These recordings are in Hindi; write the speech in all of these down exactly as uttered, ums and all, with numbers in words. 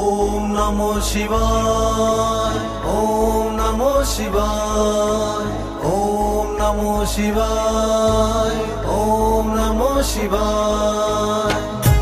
ओम नमो शिवाय, ओम नमो शिवाय, ओम नमो शिवाय, ओम नमो शिवाय।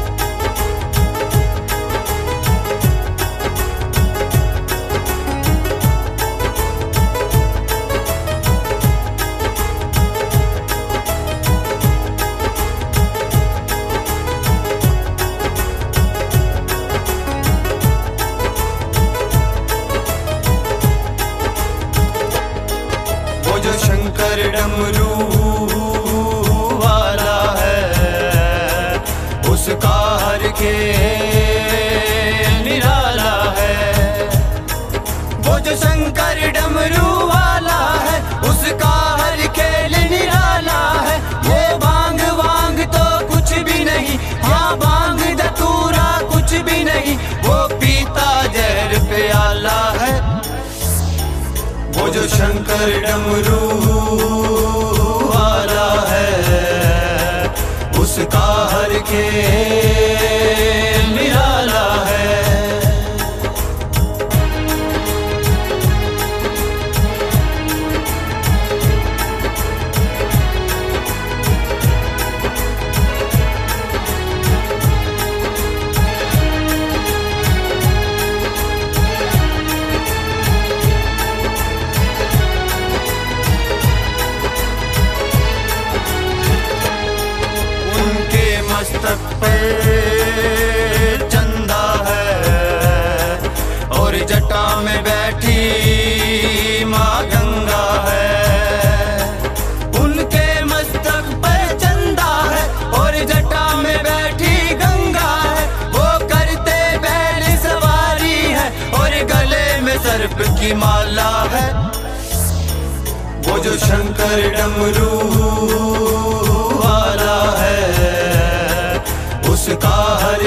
जो शंकर डमरू वाला है, उसका हर खेल निराला है। वो जो शंकर डमरू वाला है, उसका हर खेल निराला है। वो बांग वांग तो कुछ भी नहीं, हाँ बांग धतूरा कुछ भी नहीं, वो पीता जहर प्याला है। वो जो शंकर डमरू वाला है, उसका हर खेल निराला है। मस्तक पे चंदा है और जटा में बैठी माँ गंगा है। उनके मस्तक पे चंदा है और जटा में बैठी गंगा है। वो करते बैल सवारी है और गले में सर्प की माला है। वो जो शंकर डमरू वाला है, उसका हर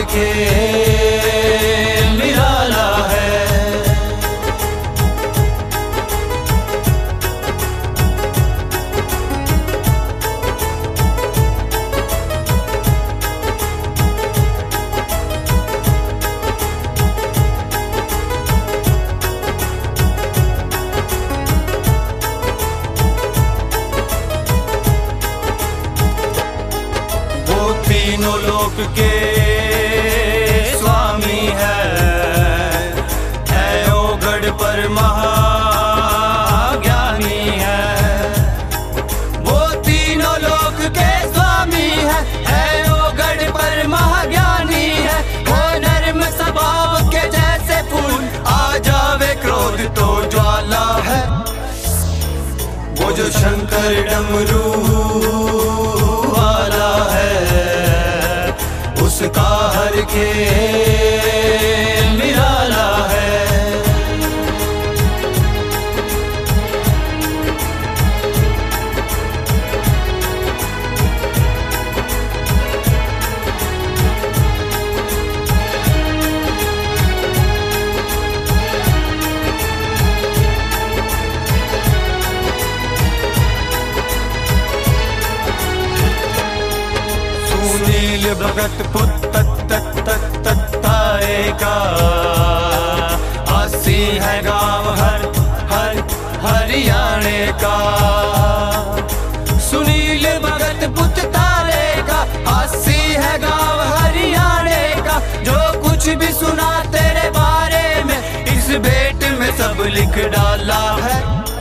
खेल निराला है। वो तीनों लोक के स्वामी है, है ओगढ़ पर महाज्ञानी है। वो तीनों लोक के स्वामी है, है ओगढ़ पर महाज्ञानी है। वो नर्म स्वभाव के जैसे फूल, आ जावे क्रोध तो ज्वाला है। वो जो शंकर डमरू वाला है, उसका हर खेल निराला है। सुनील भगत पुत्र का अस्सी है गांव हर हर हरियाणे का। सुनील भगत पुत्र तारे का अस्सी है गांव हरियाणे का। जो कुछ भी सुना तेरे बारे में, इस भेंट में सब लिख डाला है।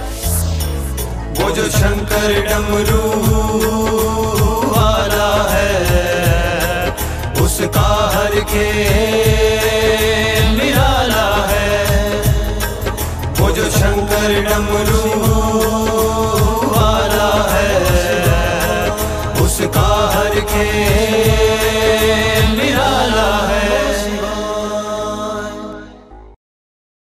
वो जो शंकर डमरू वाला है, उसका हर खेल निराला है। वो जो शंकर डमरू वाला है, उसका हर खेल